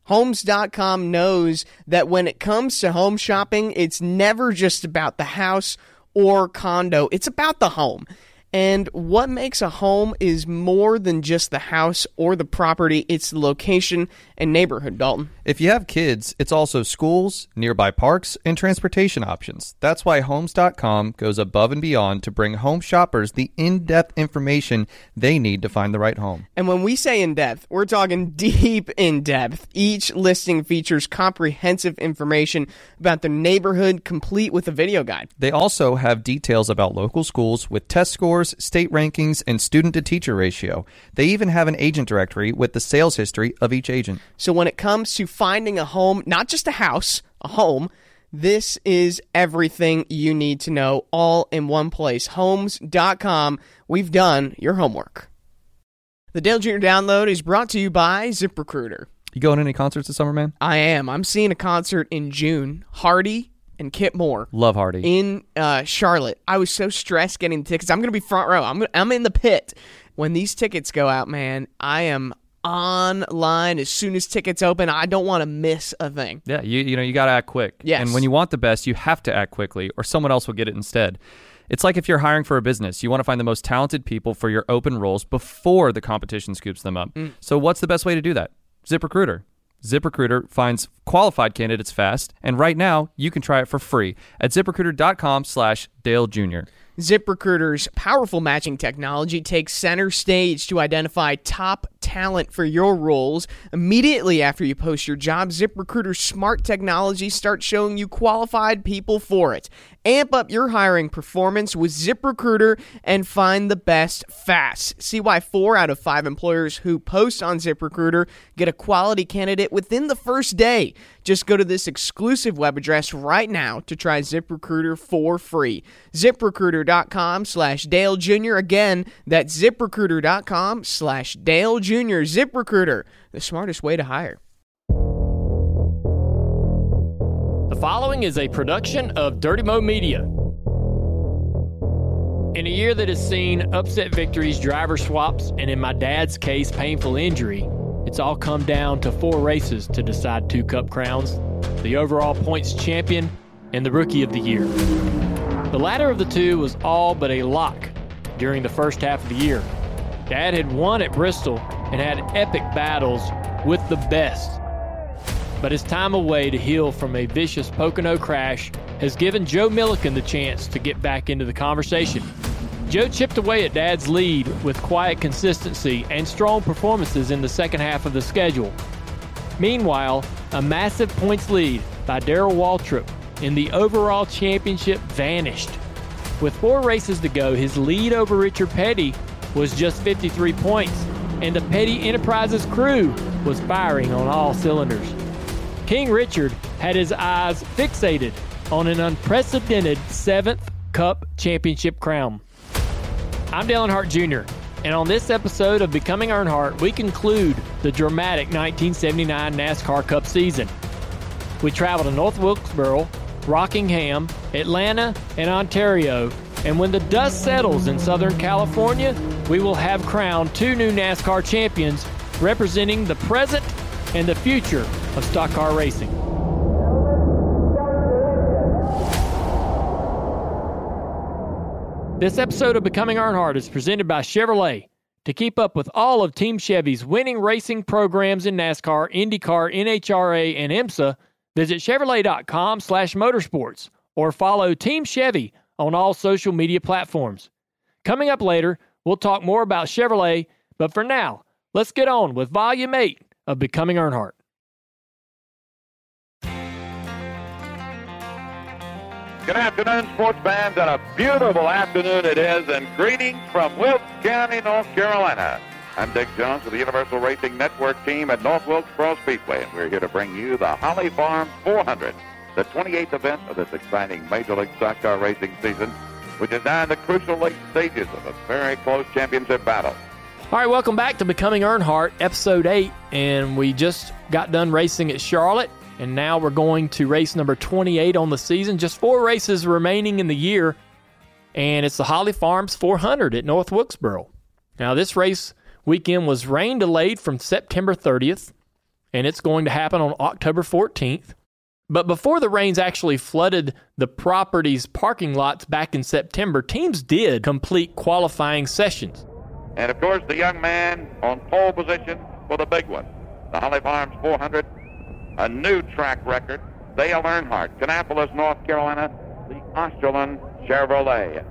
Homes.com knows that when it comes to home shopping, it's never just about the house or condo. It's about the home. And what makes a home is more than just the house or the property. It's the location and neighborhood, Dalton. If you have kids, it's also schools, nearby parks, and transportation options. That's why Homes.com goes above and beyond to bring home shoppers the in-depth information they need to find the right home. And when we say in-depth, we're talking deep in-depth. Each listing features comprehensive information about the neighborhood, complete with a video guide. They also have details about local schools with test scores, state rankings, and student-to-teacher ratio. They even have an agent directory with the sales history of each agent. So when it comes to finding a home, not just a house, a home, this is everything you need to know all in one place. Homes.com. We've done your homework. The Dale Jr. Download is brought to you by ZipRecruiter. You going to any concerts this summer, man? I am. I'm seeing a concert in June. Hardy and Kip Moore. Love Hardy. In Charlotte. I was so stressed getting the tickets. I'm going to be front row. I'm in the pit. When these tickets go out, man, I am online as soon as tickets open. I don't want to miss a thing. Yeah, you got to act quick. Yes. And when you want the best, you have to act quickly or someone else will get it instead. It's like if you're hiring for a business, you want to find the most talented people for your open roles before the competition scoops them up. So what's the best way to do that? ZipRecruiter. ZipRecruiter finds qualified candidates fast, and right now, you can try it for free at ZipRecruiter.com/Dale Jr. ZipRecruiter's powerful matching technology takes center stage to identify top talent for your roles. Immediately after you post your job, ZipRecruiter's smart technology starts showing you qualified people for it. Amp up your hiring performance with ZipRecruiter and find the best fast. See why 4 out of 5 employers who post on ZipRecruiter get a quality candidate within the first day. Just go to this exclusive web address right now to try ZipRecruiter for free. ZipRecruiter.com/Dale Jr. Again, that's ZipRecruiter.com/Dale Jr. ZipRecruiter, the smartest way to hire. The following is a production of Dirty Mo Media. In a year that has seen upset victories, driver swaps, and in my dad's case, painful injury, it's all come down to 4 races to decide 2 Cup crowns, the overall points champion and the Rookie of the Year. The latter of the 2 was all but a lock during the first half of the year. Dad had won at Bristol and had epic battles with the best. But his time away to heal from a vicious Pocono crash has given Joe Milliken the chance to get back into the conversation. Joe chipped away at Dad's lead with quiet consistency and strong performances in the second half of the schedule. Meanwhile, a massive points lead by Darrell Waltrip in the overall championship vanished. With 4 races to go, his lead over Richard Petty was just 53 points, and the Petty Enterprises crew was firing on all cylinders. King Richard had his eyes fixated on an unprecedented 7th Cup championship crown. I'm Dale Earnhardt Jr., and on this episode of Becoming Earnhardt, we conclude the dramatic 1979 NASCAR Cup season. We travel to North Wilkesboro, Rockingham, Atlanta, and Ontario, and when the dust settles in Southern California, we will have crowned 2 new NASCAR champions representing the present and the future of stock car racing. This episode of Becoming Earnhardt is presented by Chevrolet. To keep up with all of Team Chevy's winning racing programs in NASCAR, IndyCar, NHRA, and IMSA, visit Chevrolet.com/motorsports or follow Team Chevy on all social media platforms. Coming up later, we'll talk more about Chevrolet, but for now, let's get on with Volume 8 of Becoming Earnhardt. Good afternoon, sports fans, and a beautiful afternoon it is, and greetings from Wilkes County, North Carolina. I'm Dick Jones with the Universal Racing Network team at North Wilkesboro Speedway, and we're here to bring you the Holly Farms 400, the 28th event of this exciting Major League Stock Car Racing season, which is now in the crucial late stages of a very close championship battle. All right, welcome back to Becoming Earnhardt, Episode 8, and we just got done racing at Charlotte. And now we're going to race number 28 on the season. Just 4 races remaining in the year. And it's the Holly Farms 400 at North Wilkesboro. Now, this race weekend was rain delayed from September 30th. and it's going to happen on October 14th. But before the rains actually flooded the property's parking lots back in September, teams did complete qualifying sessions. And, of course, the young man on pole position for the big one. The Holly Farms 400, a new track record. Dale Earnhardt, Kannapolis, North Carolina, the Australian Chevrolet at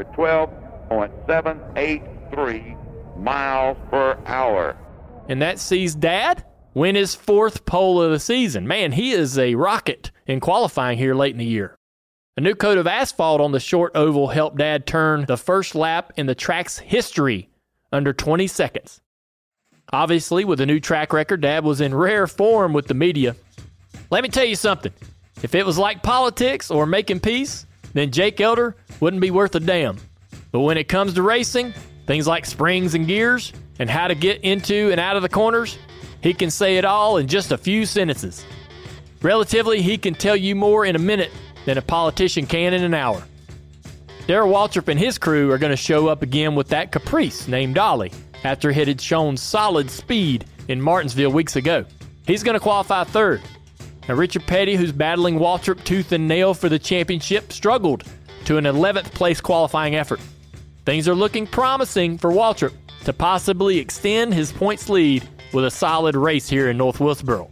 112.783 miles per hour. And that sees Dad win his 4th pole of the season. Man, he is a rocket in qualifying here late in the year. A new coat of asphalt on the short oval helped Dad turn the first lap in the track's history under 20 seconds. Obviously, with a new track record, Dad was in rare form with the media. Let me tell you something. If it was like politics or making peace, then Jake Elder wouldn't be worth a damn. But when it comes to racing, things like springs and gears and how to get into and out of the corners, he can say it all in just a few sentences. Relatively, he can tell you more in a minute than a politician can in an hour. Darrell Waltrip and his crew are going to show up again with that Caprice named Dolly after it had shown solid speed in Martinsville weeks ago. He's going to qualify 3rd. Now, Richard Petty, who's battling Waltrip tooth and nail for the championship, struggled to an 11th place qualifying effort. Things are looking promising for Waltrip to possibly extend his points lead with a solid race here in North Wilkesboro.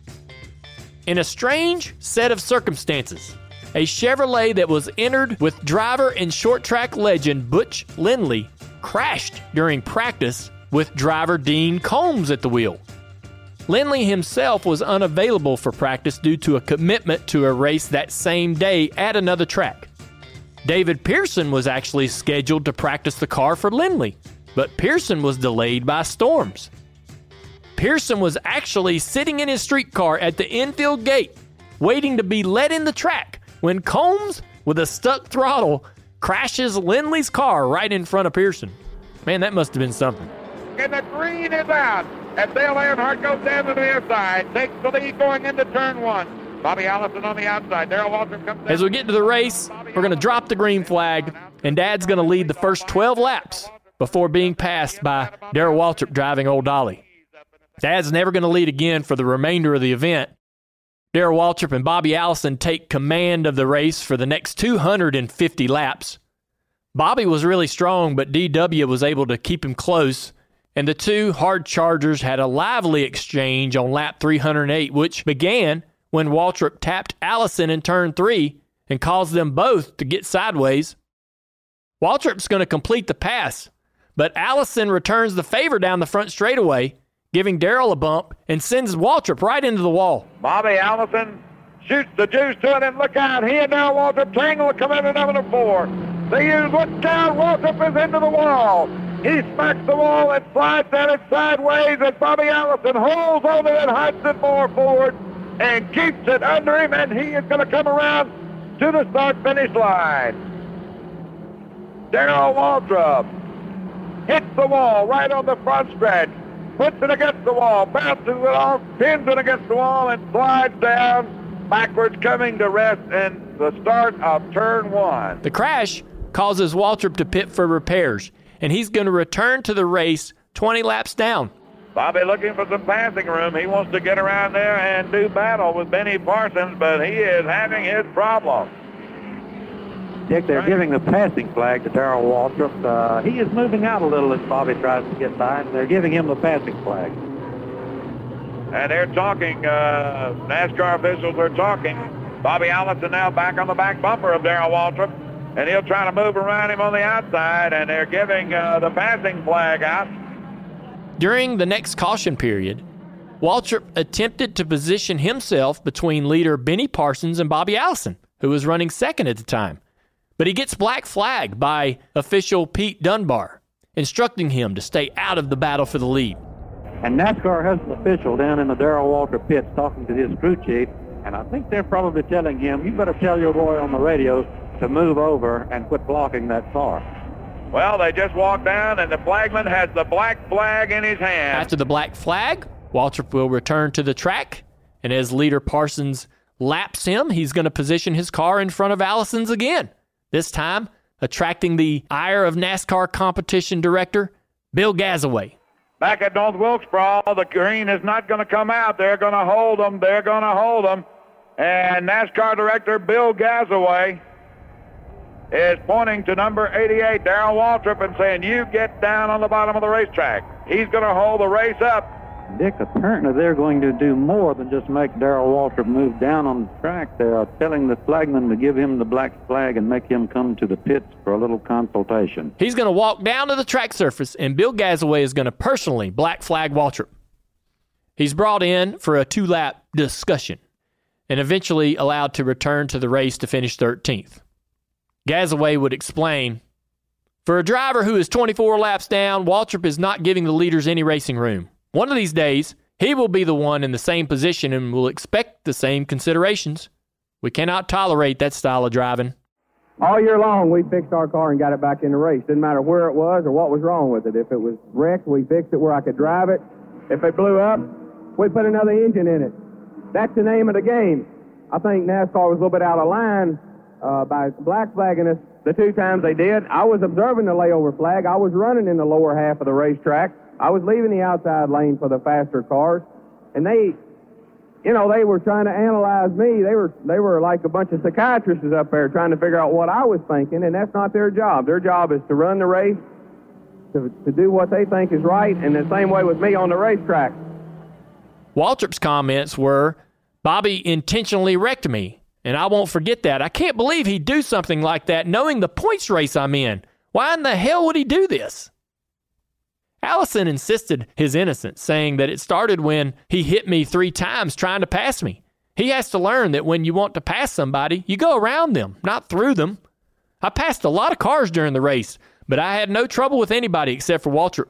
In a strange set of circumstances, a Chevrolet that was entered with driver and short track legend Butch Lindley crashed during practice with driver Dean Combs at the wheel. Lindley himself was unavailable for practice due to a commitment to a race that same day at another track. David Pearson was actually scheduled to practice the car for Lindley, but Pearson was delayed by storms. Pearson was actually sitting in his street car at the infield gate, waiting to be let in the track, when Combs, with a stuck throttle, crashes Lindley's car right in front of Pearson. Man, that must have been something. And the green is out. And Dale Earnhardt goes down to the near side, takes the lead going into turn 1. Bobby Allison on the outside. Darrell Waltrip comes down. As we get to the race, we're going to drop the green flag, and Dad's going to lead the first 12 laps before being passed by Darrell Waltrip driving Old Dolly. Dad's never going to lead again for the remainder of the event. Darrell Waltrip and Bobby Allison take command of the race for the next 250 laps. Bobby was really strong, but DW was able to keep him close, and the two hard chargers had a lively exchange on lap 308, which began when Waltrip tapped Allison in turn 3 and caused them both to get sideways. Waltrip's going to complete the pass, but Allison returns the favor down the front straightaway, giving Darrell a bump and sends Waltrip right into the wall. Bobby Allison shoots the juice to it, and look out. He and Darrell Waltrip tangle to come into number 4. They use look down. Waltrip is into the wall. He smacks the wall and slides at it sideways, and Bobby Allison holds on it and hides it more forward and keeps it under him, and he is going to come around to the start-finish line. Darrell Waltrip hits the wall right on the front stretch, puts it against the wall, bounces it off, pins it against the wall, and slides down backwards, coming to rest in the start of turn 1. The crash causes Waltrip to pit for repairs, and he's going to return to the race 20 laps down. Bobby looking for some passing room. He wants to get around there and do battle with Benny Parsons, but he is having his problem. Dick, they're giving the passing flag to Darrell Waltrip. He is moving out a little as Bobby tries to get by, and they're giving him the passing flag. And they're talking, NASCAR officials are talking. Bobby Allison now back on the back bumper of Darrell Waltrip, and he'll try to move around him on the outside, and they're giving the passing flag out. During the next caution period, Waltrip attempted to position himself between leader Benny Parsons and Bobby Allison, who was running second at the time. But he gets black flagged by official Pete Dunbar, instructing him to stay out of the battle for the lead. And NASCAR has an official down in the Darrell Waltrip pits talking to his crew chief, and I think they're probably telling him, you better tell your boy on the radio to move over and quit blocking that car. Well, they just walked down, and the flagman has the black flag in his hand. After the black flag, Waltrip will return to the track, and as leader Parsons laps him, he's going to position his car in front of Allison's again, this time attracting the ire of NASCAR competition director Bill Gazaway. Back at North Wilkesboro, the green is not going to come out. They're going to hold them. They're going to hold them. And NASCAR Director Bill Gazaway is pointing to number 88, Darrell Waltrip, and saying, you get down on the bottom of the racetrack. He's going to hold the race up. Dick, apparently they're going to do more than just make Darrell Waltrip move down on the track. They are telling the flagman to give him the black flag and make him come to the pits for a little consultation. He's going to walk down to the track surface, and Bill Gazaway is going to personally black flag Waltrip. He's brought in for a 2-lap discussion and eventually allowed to return to the race to finish 13th. Gazaway would explain, for a driver who is 24 laps down, Waltrip is not giving the leaders any racing room. One of these days, he will be the one in the same position and will expect the same considerations. We cannot tolerate that style of driving. All year long, we fixed our car and got it back in the race. Didn't matter where it was or what was wrong with it. If it was wrecked, we fixed it where I could drive it. If it blew up, we put another engine in it. That's the name of the game. I think NASCAR was a little bit out of line by black flagging us the 2 times they did. I was observing the layover flag. I was running in the lower half of the racetrack. I was leaving the outside lane for the faster cars, and they were trying to analyze me. They were like a bunch of psychiatrists up there trying to figure out what I was thinking, and that's not their job. Their job is to run the race, to do what they think is right, and the same way with me on the racetrack. Waltrip's comments were, Bobby intentionally wrecked me, and I won't forget that. I can't believe he'd do something like that knowing the points race I'm in. Why in the hell would he do this? Allison insisted his innocence, saying that it started when he hit me 3 times trying to pass me. He has to learn that when you want to pass somebody, you go around them, not through them. I passed a lot of cars during the race, but I had no trouble with anybody except for Waltrip.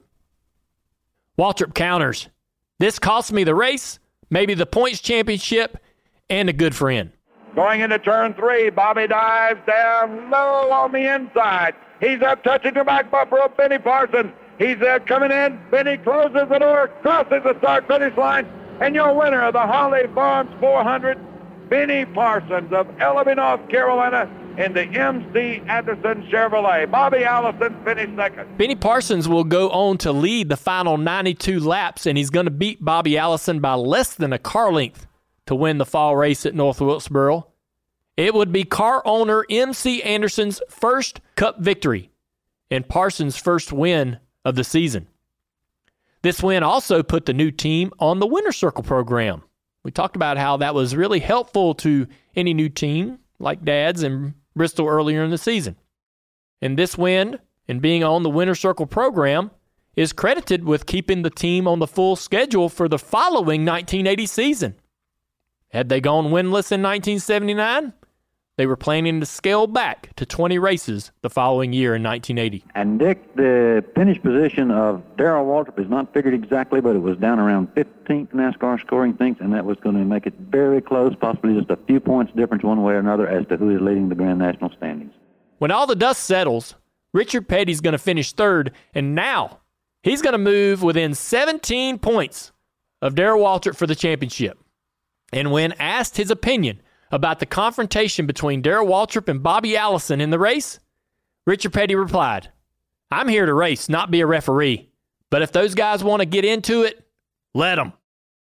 Waltrip counters. This cost me the race, maybe the points championship, and a good friend. Going into turn 3, Bobby dives down low on the inside. He's up touching the back bumper of Benny Parsons. He's coming in. Benny closes the door, crosses the start-finish line, and your winner of the Holly Farms 400, Benny Parsons of Ellaby, North Carolina, in the MC Anderson Chevrolet. Bobby Allison finished second. Benny Parsons will go on to lead the final 92 laps, and he's going to beat Bobby Allison by less than a car length to win the fall race at North Wilkesboro. It would be car owner MC Anderson's first Cup victory and Parsons' first win of the season. This win also put the new team on the Winner Circle program. We talked about how that was really helpful to any new team like Dad's in Bristol earlier in the season. And this win and being on the Winner Circle program is credited with keeping the team on the full schedule for the following 1980 season. Had they gone winless in 1979, they were planning to scale back to 20 races the following year in 1980. And Dick, the finish position of Darrell Waltrip is not figured exactly, but it was down around 15th NASCAR scoring thinks, and that was going to make it very close, possibly just a few points difference one way or another as to who is leading the Grand National standings. When all the dust settles, Richard Petty's going to finish third, and now he's going to move within 17 points of Darrell Waltrip for the championship. And when asked his opinion about the confrontation between Darrell Waltrip and Bobby Allison in the race, Richard Petty replied, I'm here to race, not be a referee. But if those guys want to get into it, let them.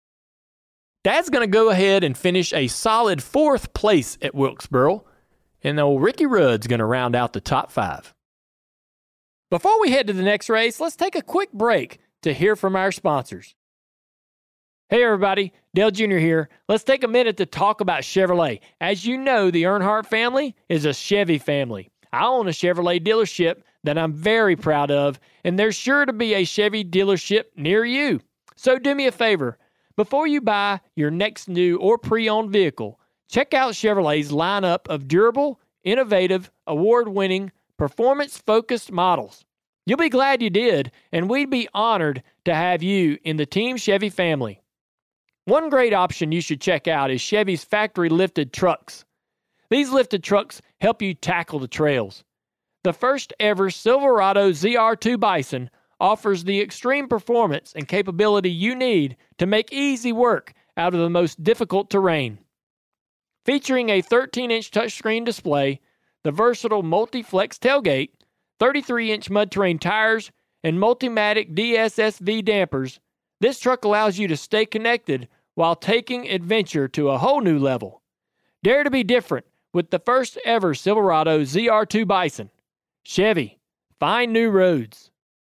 Dad's going to go ahead and finish a solid 4th place at Wilkesboro, and old Ricky Rudd's going to round out the top 5. Before we head to the next race, let's take a quick break to hear from our sponsors. Hey everybody, Dale Jr. here. Let's take a minute to talk about Chevrolet. As you know, the Earnhardt family is a Chevy family. I own a Chevrolet dealership that I'm very proud of, and there's sure to be a Chevy dealership near you. So do me a favor. Before you buy your next new or pre-owned vehicle, check out Chevrolet's lineup of durable, innovative, award-winning, performance-focused models. You'll be glad you did, and we'd be honored to have you in the Team Chevy family. One great option you should check out is Chevy's factory-lifted trucks. These lifted trucks help you tackle the trails. The first ever Silverado ZR2 Bison offers the extreme performance and capability you need to make easy work out of the most difficult terrain. Featuring a 13-inch touchscreen display, the versatile multi-flex tailgate, 33-inch mud terrain tires, and Multimatic DSSV dampers, this truck allows you to stay connected while taking adventure to a whole new level. Dare to be different with the first ever Silverado ZR2 Bison. Chevy, find new roads.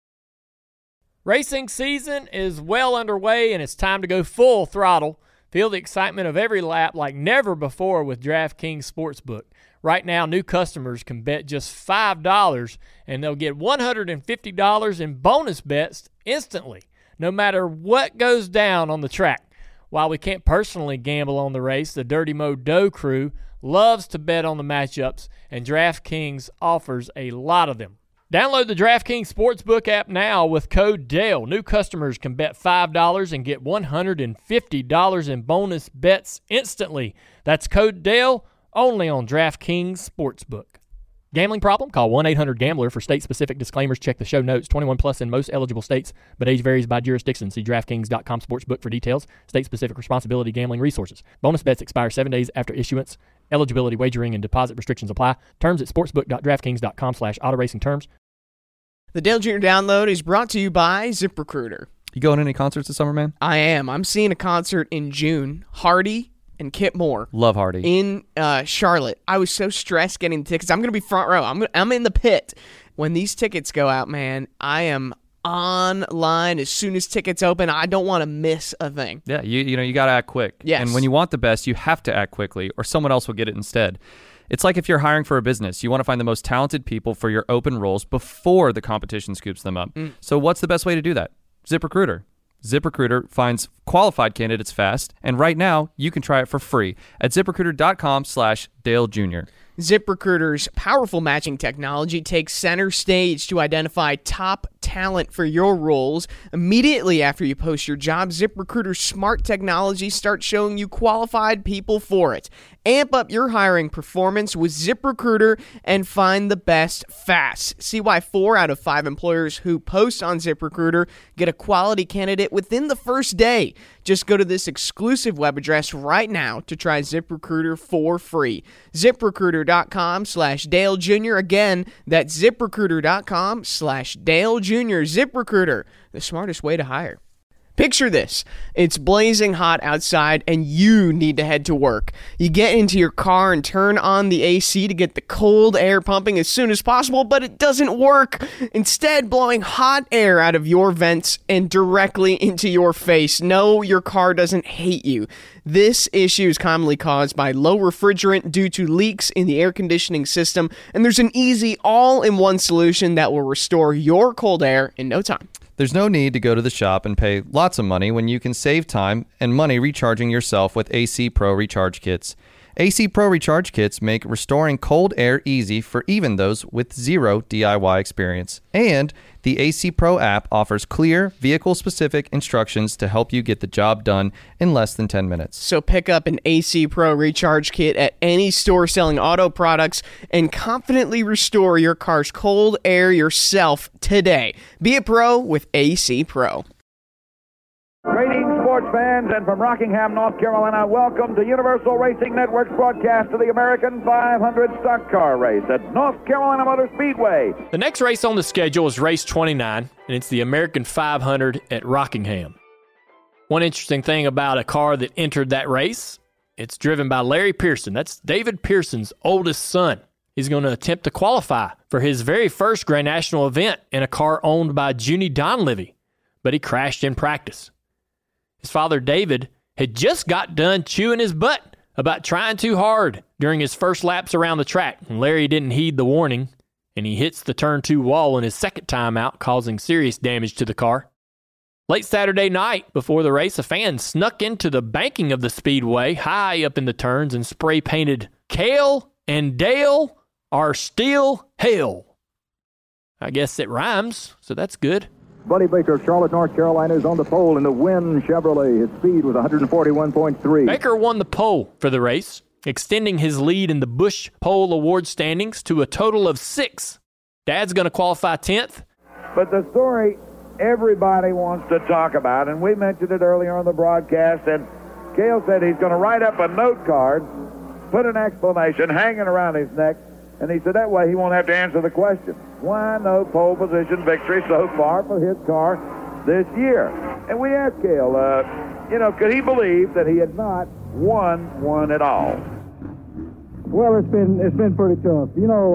Racing season is well underway and it's time to go full throttle. Feel the excitement of every lap like never before with DraftKings Sportsbook. Right now, new customers can bet just $5 and they'll get $150 in bonus bets instantly, no matter what goes down on the track. While we can't personally gamble on the race, the Dirty Mo Doe crew loves to bet on the matchups, and DraftKings offers a lot of them. Download the DraftKings Sportsbook app now with code DALE. New customers can bet $5 and get $150 in bonus bets instantly. That's code DALE only on DraftKings Sportsbook. Gambling problem? Call 1-800-GAMBLER for state-specific disclaimers. Check the show notes. 21 plus in most eligible states, but age varies by jurisdiction. See DraftKings.com Sportsbook for details. State-specific responsibility gambling resources. Bonus bets expire 7 days after issuance. Eligibility, wagering, and deposit restrictions apply. Terms at sportsbook.draftkings.com/autoracing terms. The Dale Jr. Download is brought to you by ZipRecruiter. You going to any concerts this summer, man? I am. I'm seeing a concert in June. Hardy and Kip Moore. Love Hardy. In Charlotte. I was so stressed getting the tickets. I'm going to be front row. I'm in the pit. When these tickets go out, man, I am online as soon as tickets open. I don't want to miss a thing. Yeah, you got to act quick. Yes. And when you want the best, you have to act quickly or someone else will get it instead. It's like if you're hiring for a business, you want to find the most talented people for your open roles before the competition scoops them up. So what's the best way to do that? ZipRecruiter. ZipRecruiter finds qualified candidates fast, and right now you can try it for free at ZipRecruiter.com/Dale Jr. ZipRecruiter's powerful matching technology takes center stage to identify top talent for your roles. Immediately after you post your job, ZipRecruiter's smart technology starts showing you qualified people for it. Amp up your hiring performance with ZipRecruiter and find the best fast. See why 4 out of 5 employers who post on ZipRecruiter get a quality candidate within the first day. Just go to this exclusive web address right now to try ZipRecruiter for free. ZipRecruiter.com/Dale Jr. Again, that's ZipRecruiter.com/Dale Jr. ZipRecruiter, the smartest way to hire. Picture this. It's blazing hot outside and you need to head to work. You get into your car and turn on the AC to get the cold air pumping as soon as possible, but it doesn't work. Instead, blowing hot air out of your vents and directly into your face. No, your car doesn't hate you. This issue is commonly caused by low refrigerant due to leaks in the air conditioning system, and there's an easy all-in-one solution that will restore your cold air in no time. There's no need to go to the shop and pay lots of money when you can save time and money recharging yourself with AC Pro Recharge Kits. AC Pro Recharge Kits make restoring cold air easy for even those with zero DIY experience. And the AC Pro app offers clear, vehicle-specific instructions to help you get the job done in less than 10 minutes. So pick up an AC Pro Recharge Kit at any store selling auto products and confidently restore your car's cold air yourself today. Be a pro with AC Pro. Greetings, sports fans, and from Rockingham, North Carolina, welcome to Universal Racing Network's broadcast of the American 500 Stock Car Race at North Carolina Motor Speedway. The next race on the schedule is race 29, and it's the American 500 at Rockingham. One interesting thing about a car that entered that race, it's driven by Larry Pearson. That's David Pearson's oldest son. He's going to attempt to qualify for his very first Grand National event in a car owned by Junie Donlevy, but he crashed in practice. His father, David, had just got done chewing his butt about trying too hard during his first laps around the track. And Larry didn't heed the warning, and he hits the turn 2 wall in his second time out, causing serious damage to the car. Late Saturday night, before the race, a fan snuck into the banking of the speedway high up in the turns and spray-painted, "Cale and Dale are still hell." I guess it rhymes, so that's good. Buddy Baker of Charlotte, North Carolina is on the pole in the Wynn Chevrolet. His speed was 141.3. Baker won the pole for the race, extending his lead in the Busch Pole Award standings to a total of 6. Dad's going to qualify 10th. But the story everybody wants to talk about, and we mentioned it earlier on the broadcast, and Cale said he's going to write up a note card, put an explanation hanging around his neck, And he said that way he won't have to answer the question. Why no pole position victory so far for his car this year? And we asked Cale, could he believe that he had not won one at all? Well, it's been pretty tough.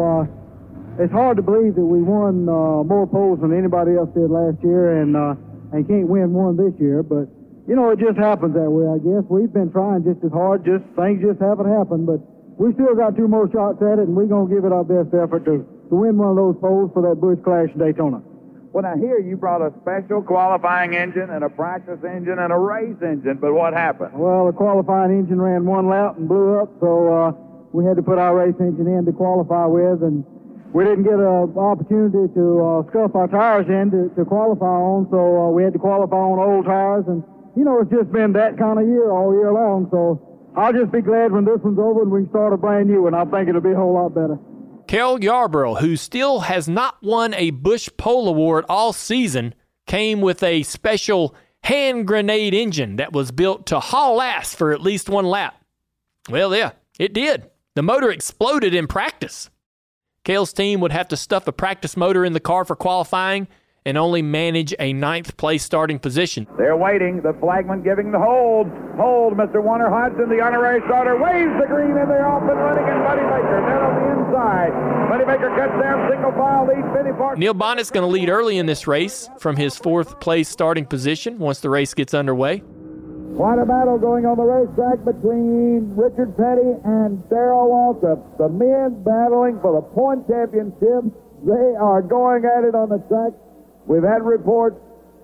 It's hard to believe that we won more poles than anybody else did last year, and can't win one this year. But it just happens that way, I guess. We've been trying just as hard. Things just haven't happened, but we still got 2 more shots at it, and we're gonna give it our best effort to win one of those poles for that Busch Clash in Daytona. Well, now here you brought a special qualifying engine and a practice engine and a race engine, but what happened? Well, the qualifying engine ran 1 lap and blew up, so we had to put our race engine in to qualify with, and we didn't get an opportunity to scuff our tires in to qualify on, so we had to qualify on old tires, and it's just been that kind of year all year long, so I'll just be glad when this one's over and we can start a brand new one. I think it'll be a whole lot better. Cale Yarborough, who still has not won a Busch Pole Award all season, came with a special hand grenade engine that was built to haul ass for at least 1 lap. Well, yeah, it did. The motor exploded in practice. Cale's team would have to stuff a practice motor in the car for qualifying and only manage a 9th place starting position. They're waiting. The flagman giving the hold. Hold, Mr. Warner Hodgson, the honorary starter, waves the green, and they're off and running, and Buddy Baker then on the inside. Buddy Baker cuts down, single file lead, Benny Parsons. Neil Bonnett's going to lead early in this race from his 4th place starting position once the race gets underway. Quite a battle going on the racetrack between Richard Petty and Darrell Waltrip. The men battling for the point championship. They are going at it on the track. We've had reports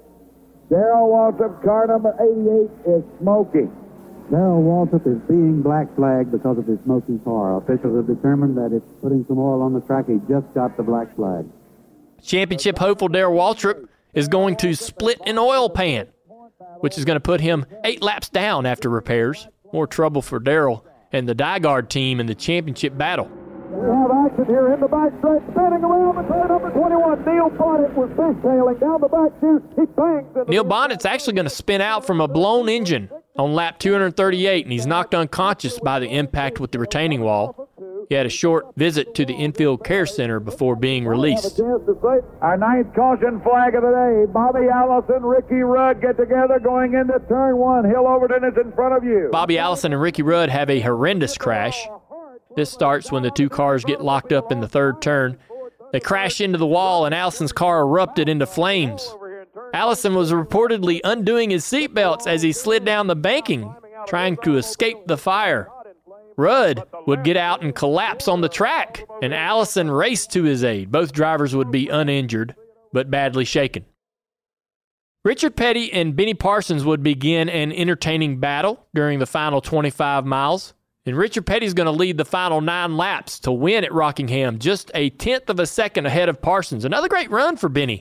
Darrell Waltrip, car number 88, is smoking. Darrell Waltrip is being black flagged because of his smoking car. Officials have determined that it's putting some oil on the track. He just got the black flag. Championship hopeful Darrell Waltrip is going to split an oil pan, which is going to put him 8 laps down after repairs. More trouble for Darrell and the Dygaard team in the championship battle. We have action here in the back straight, spinning around the turn number 21. Neil Bonnet was fishtailing down the back chute. He bangs. Neil Bonnet's actually going to spin out from a blown engine on lap 238, and he's knocked unconscious by the impact with the retaining wall. He had a short visit to the infield care center before being released. Our 9th caution flag of the day. Bobby Allison, Ricky Rudd get together going into turn 1. Hill Overton is in front of you. Bobby Allison and Ricky Rudd have a horrendous crash. This starts when the 2 cars get locked up in the 3rd turn. They crash into the wall, and Allison's car erupted into flames. Allison was reportedly undoing his seatbelts as he slid down the banking, trying to escape the fire. Rudd would get out and collapse on the track, and Allison raced to his aid. Both drivers would be uninjured, but badly shaken. Richard Petty and Benny Parsons would begin an entertaining battle during the final 25 miles. And Richard Petty's going to lead the final 9 laps to win at Rockingham, just a 1/10 of a second ahead of Parsons. Another great run for Benny.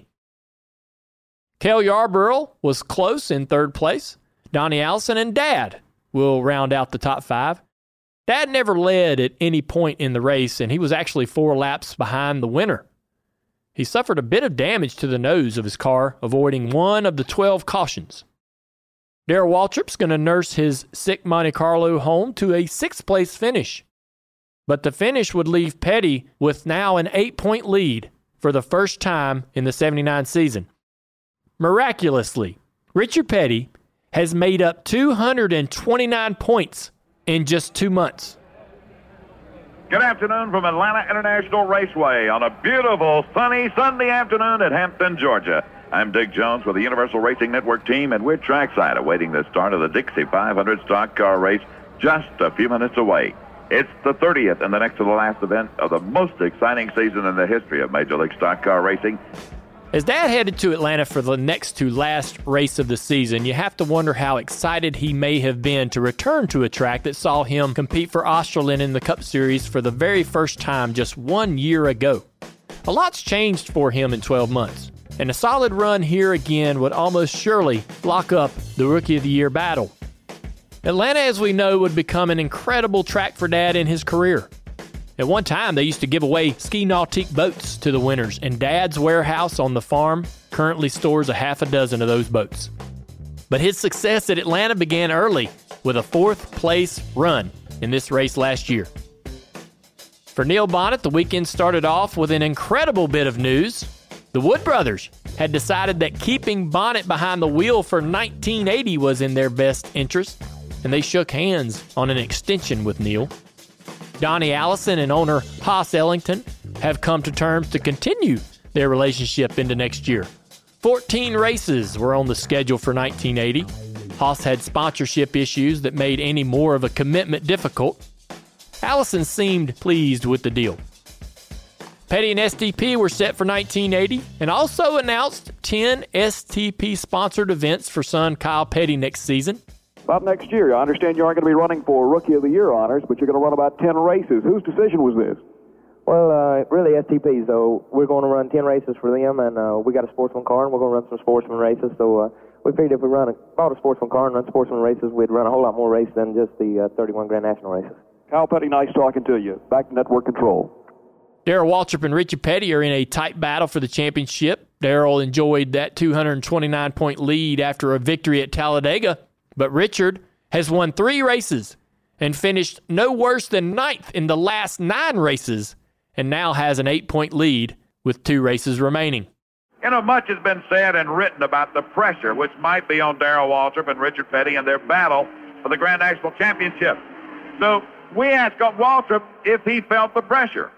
Cale Yarborough was close in 3rd place. Donnie Allison and Dad will round out the top 5. Dad never led at any point in the race, and he was actually 4 laps behind the winner. He suffered a bit of damage to the nose of his car, avoiding 1 of the 12 cautions. Darrell Waltrip's going to nurse his sick Monte Carlo home to a 6th place finish. But the finish would leave Petty with now an 8-point lead for the first time in the 79 season. Miraculously, Richard Petty has made up 229 points in just 2 months. Good afternoon from Atlanta International Raceway on a beautiful sunny Sunday afternoon at Hampton, Georgia. I'm Dick Jones with the Universal Racing Network team, and we're trackside awaiting the start of the Dixie 500 stock car race just a few minutes away. It's the 30th and the next to the last event of the most exciting season in the history of Major League Stock Car Racing. As Dad headed to Atlanta for the next to last race of the season, you have to wonder how excited he may have been to return to a track that saw him compete for Australind in the Cup Series for the very first time just 1 year ago. A lot's changed for him in 12 months. And a solid run here again would almost surely lock up the Rookie of the Year battle. Atlanta, as we know, would become an incredible track for Dad in his career. At one time, they used to give away ski nautique boats to the winners, and Dad's warehouse on the farm currently stores a half a dozen of those boats. But his success at Atlanta began early with a 4th place run in this race last year. For Neil Bonnet, the weekend started off with an incredible bit of news. The Wood brothers had decided that keeping Bonnet behind the wheel for 1980 was in their best interest, and they shook hands on an extension with Neil. Donnie Allison and owner Haas Ellington have come to terms to continue their relationship into next year. 14 races were on the schedule for 1980. Haas had sponsorship issues that made any more of a commitment difficult. Allison seemed pleased with the deal. Petty and STP were set for 1980 and also announced 10 STP-sponsored events for son Kyle Petty next season. About next year, I understand you aren't going to be running for Rookie of the Year honors, but you're going to run about 10 races. Whose decision was this? Well, really STP's, though. We're going to run 10 races for them, and we got a sportsman car, and we're going to run some sportsman races. So we figured if we bought a sportsman car and run sportsman races, we'd run a whole lot more races than just the 31 Grand National races. Kyle Petty, nice talking to you. Back to network control. Darrell Waltrip and Richard Petty are in a tight battle for the championship. Darrell enjoyed that 229-point lead after a victory at Talladega, but Richard has won 3 races and finished no worse than 9th in the last 9 races, and now has an 8-point lead with 2 races remaining. You know, much has been said and written about the pressure which might be on Darrell Waltrip and Richard Petty in their battle for the Grand National Championship. So we asked Waltrip if he felt the pressure.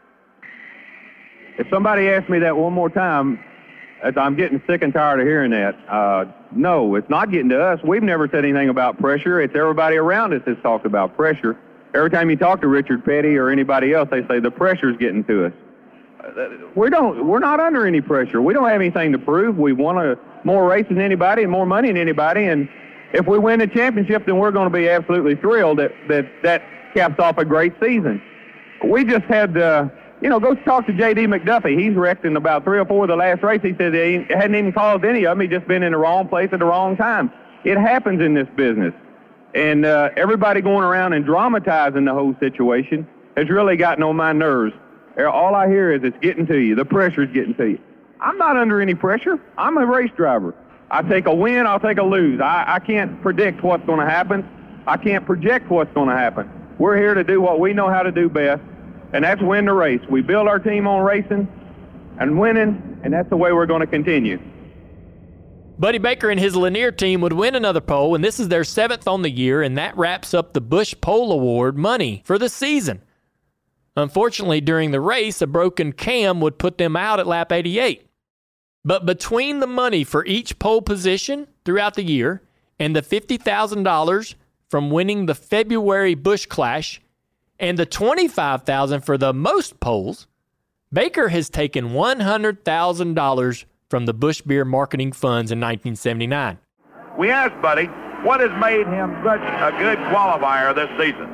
If somebody asks me that one more time, I'm getting sick and tired of hearing that. No, it's not getting to us. We've never said anything about pressure. It's everybody around us that's talked about pressure. Every time you talk to Richard Petty or anybody else, they say the pressure's getting to us. We're not under any pressure. We don't have anything to prove. We won more races than anybody and more money than anybody. And if we win the championship, then we're going to be absolutely thrilled that caps off a great season. We just had, go talk to J.D. McDuffie. He's wrecked in about 3 or 4 of the last race. He said he hadn't even caused any of them. He'd just been in the wrong place at the wrong time. It happens in this business. And everybody going around and dramatizing the whole situation has really gotten on my nerves. All I hear is it's getting to you. The pressure's getting to you. I'm not under any pressure. I'm a race driver. I take a win, I'll take a lose. I can't predict what's going to happen. I can't project what's going to happen. We're here to do what we know how to do best, and that's win the race. We build our team on racing and winning, and that's the way we're going to continue. Buddy Baker and his Lanier team would win another pole, and this is their 7th on the year, and that wraps up the Busch Pole Award money for the season. Unfortunately, during the race, a broken cam would put them out at lap 88. But between the money for each pole position throughout the year and the $50,000 from winning the February Busch Clash and the $25,000 for the most poles, Baker has taken $100,000 from the Busch Beer marketing funds in 1979. We asked Buddy what has made him such a good qualifier this season.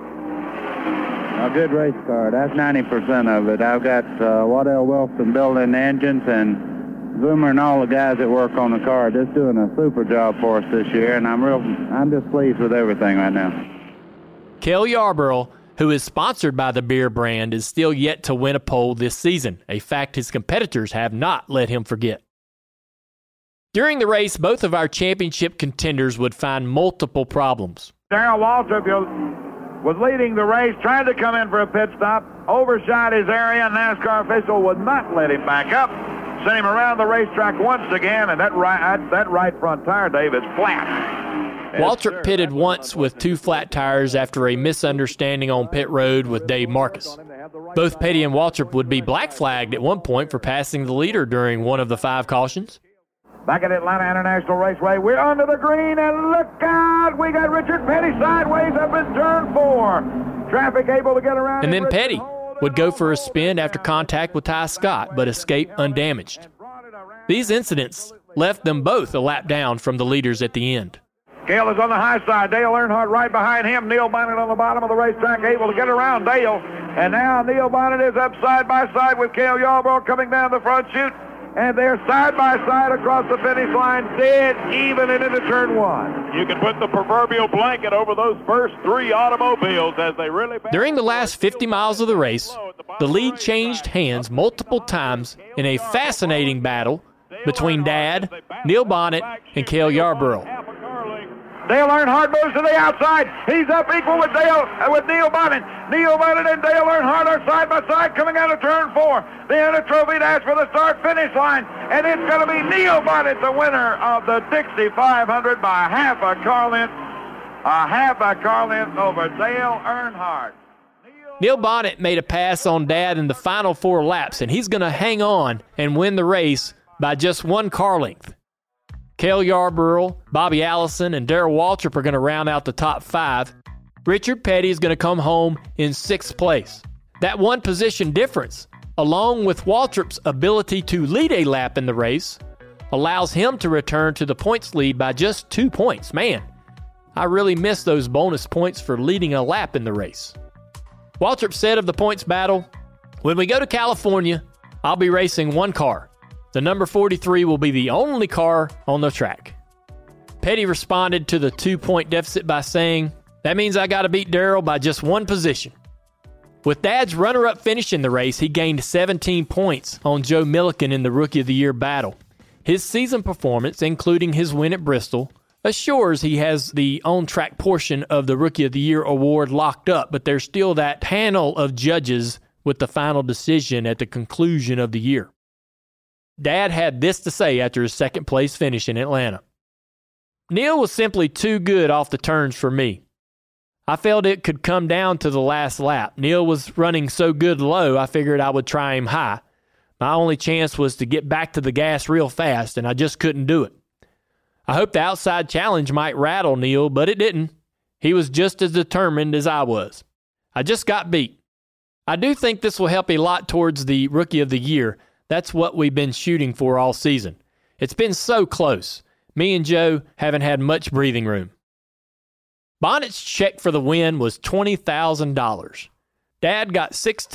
A good race car. That's 90% of it. I've got Waddell Wilson building the engines, and Zoomer and all the guys that work on the car just doing a super job for us this year, and I'm just pleased with everything right now. Cale Yarborough, who is sponsored by the beer brand, is still yet to win a pole this season, a fact his competitors have not let him forget. During the race, both of our championship contenders would find multiple problems. Darrell Waltrip was leading the race, tried to come in for a pit stop, overshot his area. NASCAR official would not let him back up, sent him around the racetrack once again, and that right front tire, Dave, is flat. Waltrip pitted once with 2 flat tires after a misunderstanding on pit road with Dave Marcus. Both Petty and Waltrip would be black flagged at one point for passing the leader during one of the 5 cautions. Back at Atlanta International Raceway, we're under the green, and look out! We got Richard Petty sideways up in turn 4. Traffic able to get around. And then Petty would go for a spin after contact with Ty Scott, but escape undamaged. These incidents left them both a lap down from the leaders at the end. Cale is on the high side. Dale Earnhardt right behind him. Neil Bonnet on the bottom of the racetrack, able to get around Dale. And now Neil Bonnet is up side by side with Cale Yarborough coming down the front chute. And they're side by side across the finish line, dead even into turn 1. You can put the proverbial blanket over those first 3 automobiles as they really... During the last 50 miles of the race, the lead changed hands multiple times in a fascinating battle between Dad, Neil Bonnet, and Cale Yarborough. Dale Earnhardt moves to the outside. He's up equal with Neil Bonnet. Neil Bonnet and Dale Earnhardt are side by side coming out of turn 4. The Inter Trophy dash for the start-finish line, and it's going to be Neil Bonnet, the winner of the Dixie 500 by half a car length over Dale Earnhardt. Neil Bonnet made a pass on Dad in the final 4 laps, and he's going to hang on and win the race by just 1 car length. Cale Yarborough, Bobby Allison, and Darrell Waltrip are going to round out the top 5. Richard Petty is going to come home in 6th place. That 1 position difference, along with Waltrip's ability to lead a lap in the race, allows him to return to the points lead by just 2 points. Man, I really miss those bonus points for leading a lap in the race. Waltrip said of the points battle, "When we go to California, I'll be racing 1 car. The number 43 will be the only car on the track." Petty responded to the 2-point deficit by saying, "That means I got to beat Darrell by just 1 position." With Dad's runner-up finish in the race, he gained 17 points on Joe Milliken in the Rookie of the Year battle. His season performance, including his win at Bristol, assures he has the on-track portion of the Rookie of the Year award locked up, but there's still that panel of judges with the final decision at the conclusion of the year. Dad had this to say after his 2nd place finish in Atlanta. "Neil was simply too good off the turns for me. I felt it could come down to the last lap. Neil was running so good low, I figured I would try him high. My only chance was to get back to the gas real fast, and I just couldn't do it. I hoped the outside challenge might rattle Neil, but it didn't. He was just as determined as I was. I just got beat. I do think this will help a lot towards the Rookie of the Year. That's what we've been shooting for all season. It's been so close. Me and Joe haven't had much breathing room." Bonnet's check for the win was $20,000. Dad got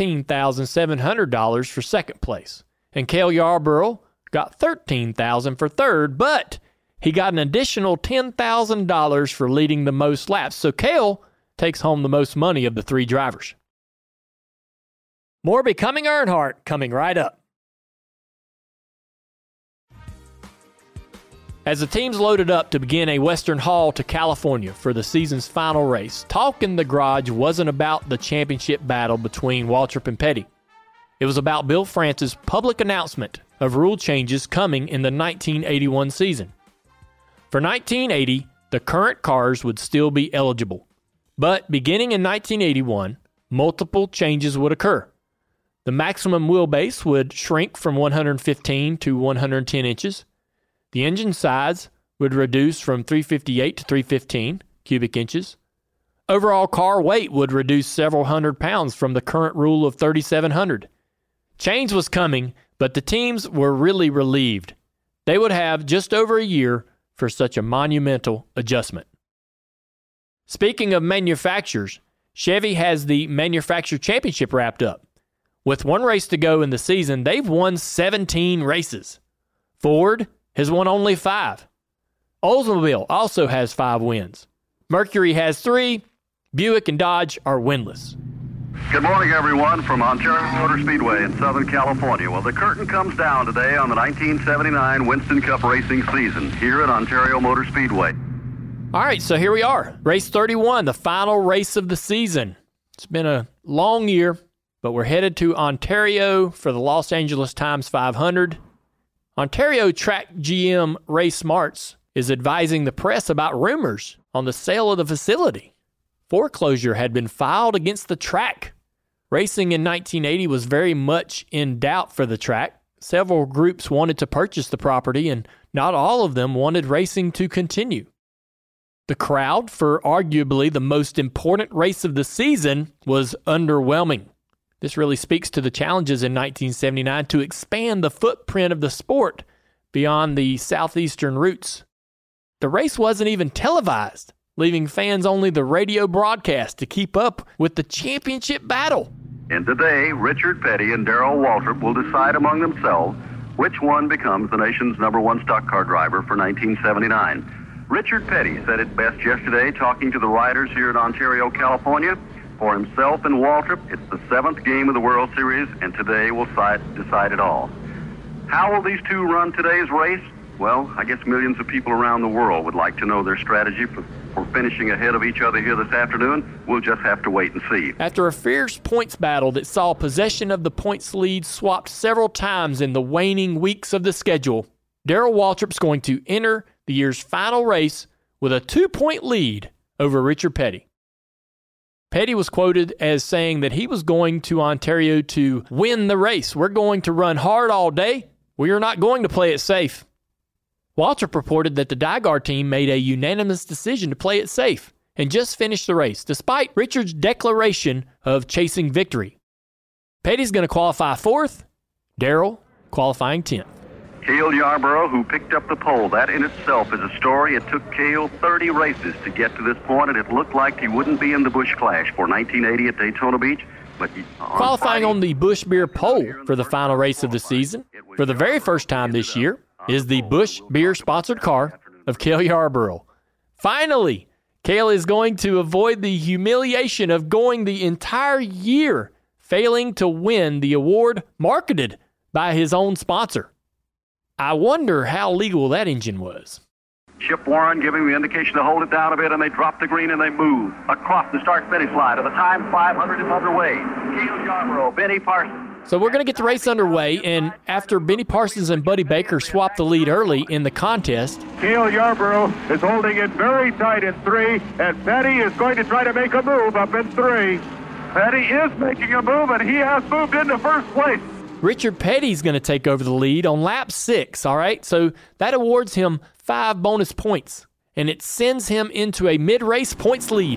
$16,700 for 2nd place, and Cale Yarborough got $13,000 for 3rd, but he got an additional $10,000 for leading the most laps, so Cale takes home the most money of the 3 drivers. More Becoming Earnhardt coming right up. As the teams loaded up to begin a Western haul to California for the season's final race, talk in the garage wasn't about the championship battle between Waltrip and Petty. It was about Bill France's public announcement of rule changes coming in the 1981 season. For 1980, the current cars would still be eligible. But beginning in 1981, multiple changes would occur. The maximum wheelbase would shrink from 115 to 110 inches. The engine size would reduce from 358 to 315 cubic inches. Overall car weight would reduce several hundred pounds from the current rule of 3,700. Change was coming, but the teams were really relieved. They would have just over a year for such a monumental adjustment. Speaking of manufacturers, Chevy has the Manufacturer Championship wrapped up. With 1 race to go in the season, they've won 17 races. Ford has won only 5. Oldsmobile also has 5 wins. Mercury has 3. Buick and Dodge are winless. Good morning, everyone, from Ontario Motor Speedway in Southern California. Well, the curtain comes down today on the 1979 Winston Cup racing season here at Ontario Motor Speedway. All right, so here we are. Race 31, the final race of the season. It's been a long year, but we're headed to Ontario for the Los Angeles Times 500. Ontario Track GM Ray Smarts is advising the press about rumors on the sale of the facility. Foreclosure had been filed against the track. Racing in 1980 was very much in doubt for the track. Several groups wanted to purchase the property, and not all of them wanted racing to continue. The crowd for arguably the most important race of the season was underwhelming. This really speaks to the challenges in 1979 to expand the footprint of the sport beyond the southeastern routes. The race wasn't even televised, leaving fans only the radio broadcast to keep up with the championship battle. And today, Richard Petty and Darrell Waltrip will decide among themselves which one becomes the nation's #1 stock car driver for 1979. Richard Petty said it best yesterday talking to the riders here in Ontario, California. For himself and Waltrip, it's the 7th game of the World Series, and today will decide it all. How will these two run today's race? Well, I guess millions of people around the world would like to know their strategy for for finishing ahead of each other here this afternoon, we'll just have to wait and see. After a fierce points battle that saw possession of the points lead swapped several times in the waning weeks of the schedule, Darrell Waltrip's going to enter the year's final race with a 2-point lead over Richard Petty. Petty was quoted as saying that he was going to Ontario to win the race. We're going to run hard all day. We are not going to play it safe. Waltrip reported that the Dygar team made a unanimous decision to play it safe and just finished the race, despite Richard's declaration of chasing victory. Petty's going to qualify 4th, Darrell qualifying 10th. Cale Yarborough, who picked up the pole. That in itself is a story. It took Cale 30 races to get to this point, and it looked like he wouldn't be in the Busch Clash for 1980 at Daytona Beach. But qualifying on the Busch Beer pole for the final race of the season, for the very first time this year, is the Busch Beer sponsored car of Cale Yarborough. Finally, Cale is going to avoid the humiliation of going the entire year failing to win the award marketed by his own sponsor. I wonder how legal that engine was. Chip Warren giving the indication to hold it down a bit, and they drop the green and they move across the start-finish line. At the time, 500 is underway. Cale Yarborough, Benny Parsons. So we're going to get the race underway, and after Benny Parsons and Buddy Baker swapped the lead early in the contest, Cale Yarborough is holding it very tight in 3, and Petty is going to try to make a move up in 3. Petty is making a move, and he has moved into first place. Richard Petty's going to take over the lead on lap 6, all right? So that awards him 5 bonus points, and it sends him into a mid-race points lead.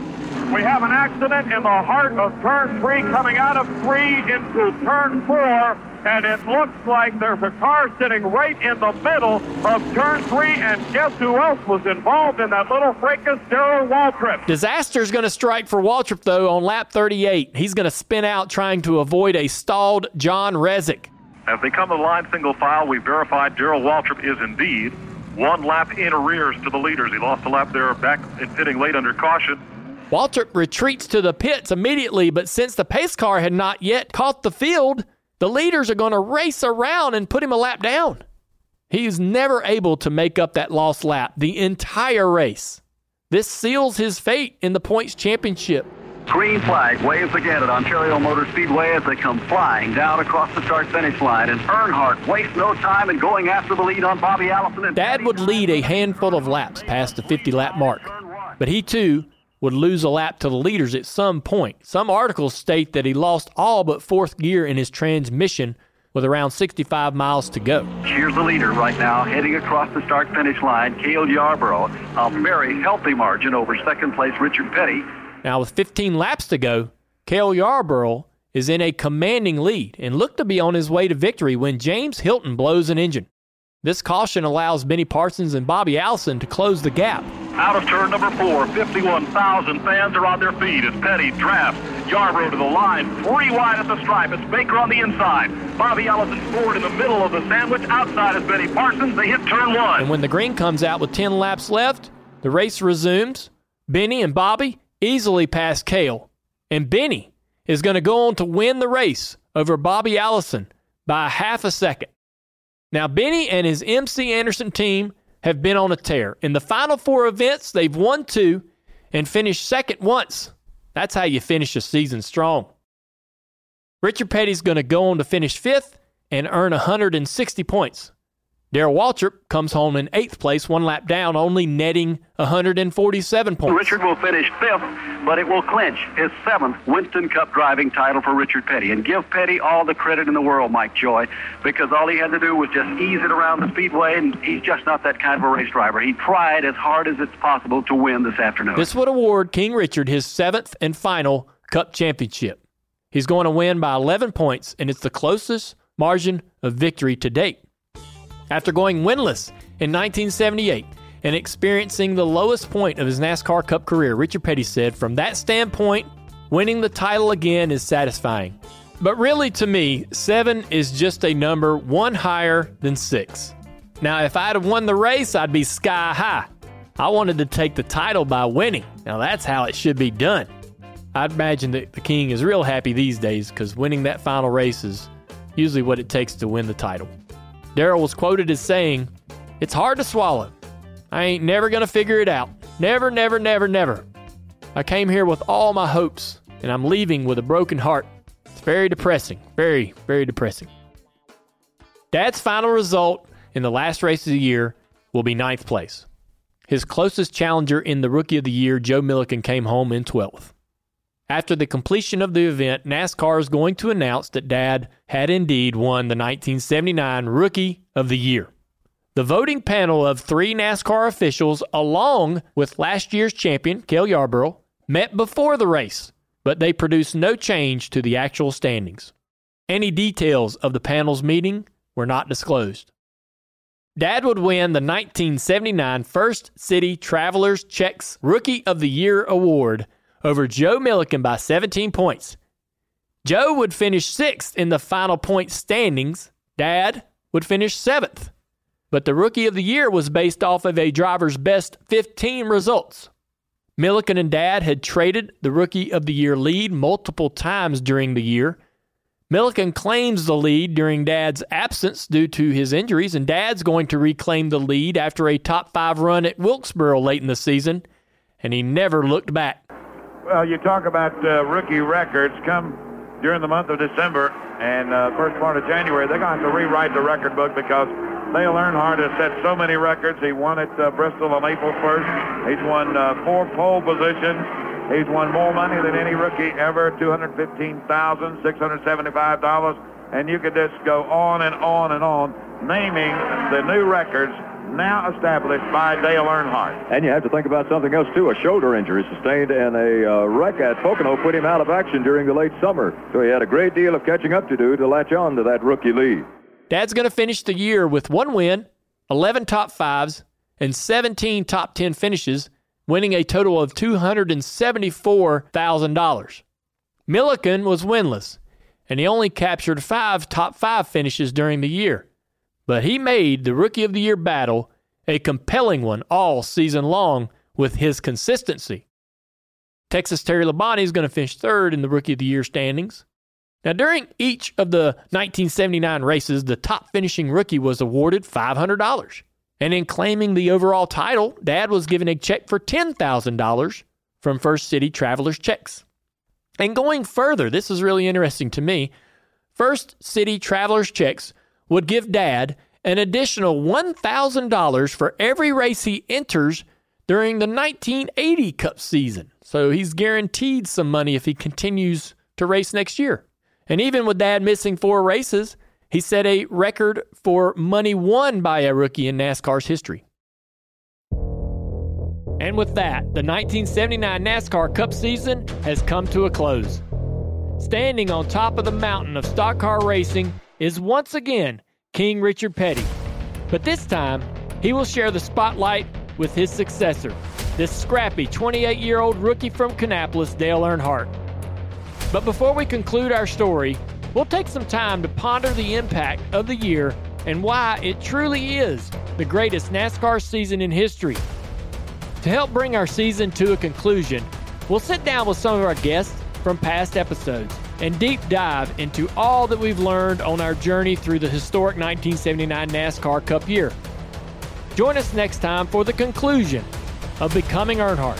We have an accident in the heart of turn 3, coming out of 3 into turn 4, and it looks like there's a car sitting right in the middle of turn 3, and guess who else was involved in that little fracas? Darrell Waltrip. Disaster's going to strike for Waltrip, though, on lap 38. He's going to spin out trying to avoid a stalled John Resnick. As they come to the line single file, we verified Darrell Waltrip is indeed 1 lap in arrears to the leaders. He lost a lap there back in pitting late under caution. Waltrip retreats to the pits immediately, but since the pace car had not yet caught the field, the leaders are going to race around and put him a lap down. He's never able to make up that lost lap the entire race. This seals his fate in the points championship. Green flag waves again at Ontario Motor Speedway as they come flying down across the start-finish line, and Earnhardt wastes no time in going after the lead on Bobby Allison. And Dad would lead a handful of laps past the 50-lap mark, but he too would lose a lap to the leaders at some point. Some articles state that he lost all but 4th gear in his transmission with around 65 miles to go. Here's the leader right now, heading across the start-finish line, Cale Yarborough, a very healthy margin over second place Richard Petty. Now with 15 laps to go, Cale Yarborough is in a commanding lead and looked to be on his way to victory when James Hilton blows an engine. This caution allows Benny Parsons and Bobby Allison to close the gap. Out of turn number 4, 51,000 fans are on their feet as Petty drafts Yarborough to the line, 3 wide at the stripe. It's Baker on the inside. Bobby Allison forward in the middle of the sandwich. Outside is Benny Parsons. They hit turn 1. And when the green comes out with 10 laps left, the race resumes. Benny and Bobby easily pass Cale. And Benny is going to go on to win the race over Bobby Allison by half a second. Now, Benny and his MC Anderson team have been on a tear. In the final 4 events, they've won 2 and finished second once. That's how you finish a season strong. Richard Petty's going to go on to finish 5th and earn 160 points. Darrell Waltrip comes home in 8th place, 1 lap down, only netting 147 points. Richard will finish 5th, but it will clinch his 7th Winston Cup driving title for Richard Petty. And give Petty all the credit in the world, Mike Joy, because all he had to do was just ease it around the speedway, and he's just not that kind of a race driver. He tried as hard as it's possible to win this afternoon. This would award King Richard his 7th and final Cup championship. He's going to win by 11 points, and it's the closest margin of victory to date. After going winless in 1978 and experiencing the lowest point of his NASCAR Cup career, Richard Petty said, "From that standpoint, winning the title again is satisfying. But really, to me, 7 is just a number 1 higher than 6. Now, if I'd have won the race, I'd be sky high. I wanted to take the title by winning. Now, that's how it should be done." I'd imagine that the King is real happy these days because winning that final race is usually what it takes to win the title. Darrell was quoted as saying, "It's hard to swallow. I ain't never going to figure it out. Never, never, never, never. I came here with all my hopes, and I'm leaving with a broken heart. It's very depressing. Very, very depressing. Dad's final result in the last race of the year will be 9th place. His closest challenger in the Rookie of the Year, Joe Milliken, came home in 12th. After the completion of the event, NASCAR is going to announce that Dad had indeed won the 1979 Rookie of the Year. The voting panel of 3 NASCAR officials, along with last year's champion, Cale Yarborough, met before the race, but they produced no change to the actual standings. Any details of the panel's meeting were not disclosed. Dad would win the 1979 First City Travelers Checks Rookie of the Year award over Joe Milliken by 17 points. Joe would finish 6th in the final point standings. Dad would finish 7th. But the Rookie of the Year was based off of a driver's best 15 results. Milliken and Dad had traded the Rookie of the Year lead multiple times during the year. Milliken claims the lead during Dad's absence due to his injuries, and Dad's going to reclaim the lead after a top 5 run at Wilkesboro late in the season, and he never looked back. Well, you talk about rookie records come during the month of December and first part of January. They're going to have to rewrite the record book because Dale Earnhardt has set so many records. He won at Bristol on April 1st. He's won 4 pole positions. He's won more money than any rookie ever, $215,675. And you could just go on and on and on, naming the new records now established by Dale Earnhardt. And you have to think about something else, too. A shoulder injury sustained in a wreck at Pocono put him out of action during the late summer. So he had a great deal of catching up to do to latch on to that rookie lead. Dad's going to finish the year with 1 win, 11 top 5s, and 17 top 10 finishes, winning a total of $274,000. Milliken was winless, and he only captured 5 top 5 finishes during the year. But he made the Rookie of the Year battle a compelling one all season long with his consistency. Texas Terry Labonte is going to finish 3rd in the Rookie of the Year standings. Now, during each of the 1979 races, the top finishing rookie was awarded $500. And in claiming the overall title, Dad was given a check for $10,000 from First City Travelers Checks. And going further, this is really interesting to me, First City Travelers Checks would give Dad an additional $1,000 for every race he enters during the 1980 Cup season. So he's guaranteed some money if he continues to race next year. And even with Dad missing 4 races, he set a record for money won by a rookie in NASCAR's history. And with that, the 1979 NASCAR Cup season has come to a close. Standing on top of the mountain of stock car racing is once again King Richard Petty. But this time, he will share the spotlight with his successor, this scrappy 28-year-old rookie from Kannapolis, Dale Earnhardt. But before we conclude our story, we'll take some time to ponder the impact of the year and why it truly is the greatest NASCAR season in history. To help bring our season to a conclusion, we'll sit down with some of our guests from past episodes and deep dive into all that we've learned on our journey through the historic 1979 NASCAR Cup year. Join us next time for the conclusion of Becoming Earnhardt.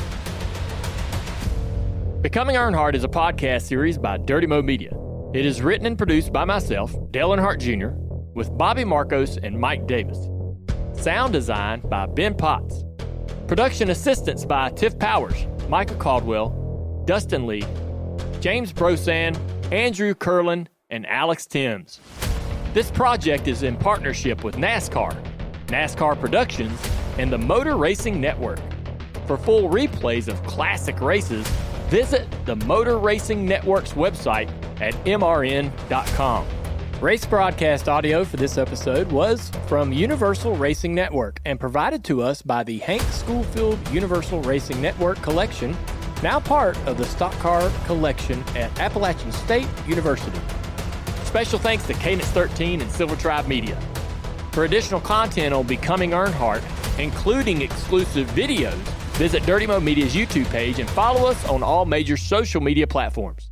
Becoming Earnhardt is a podcast series by Dirty Mo Media. It is written and produced by myself, Dale Earnhardt Jr., with Bobby Marcos and Mike Davis. Sound design by Ben Potts. Production assistance by Tiff Powers, Micah Caldwell, Dustin Lee, James Brosan, Andrew Curlin, and Alex Timms. This project is in partnership with NASCAR, NASCAR Productions, and the Motor Racing Network. For full replays of classic races, visit the Motor Racing Network's website at mrn.com. Race broadcast audio for this episode was from Universal Racing Network and provided to us by the Hank Schoolfield Universal Racing Network Collection, now part of the Stock Car Collection at Appalachian State University. Special thanks to Cadence 13 and Silver Tribe Media. For additional content on Becoming Earnhardt, including exclusive videos, visit Dirty Mo Media's YouTube page and follow us on all major social media platforms.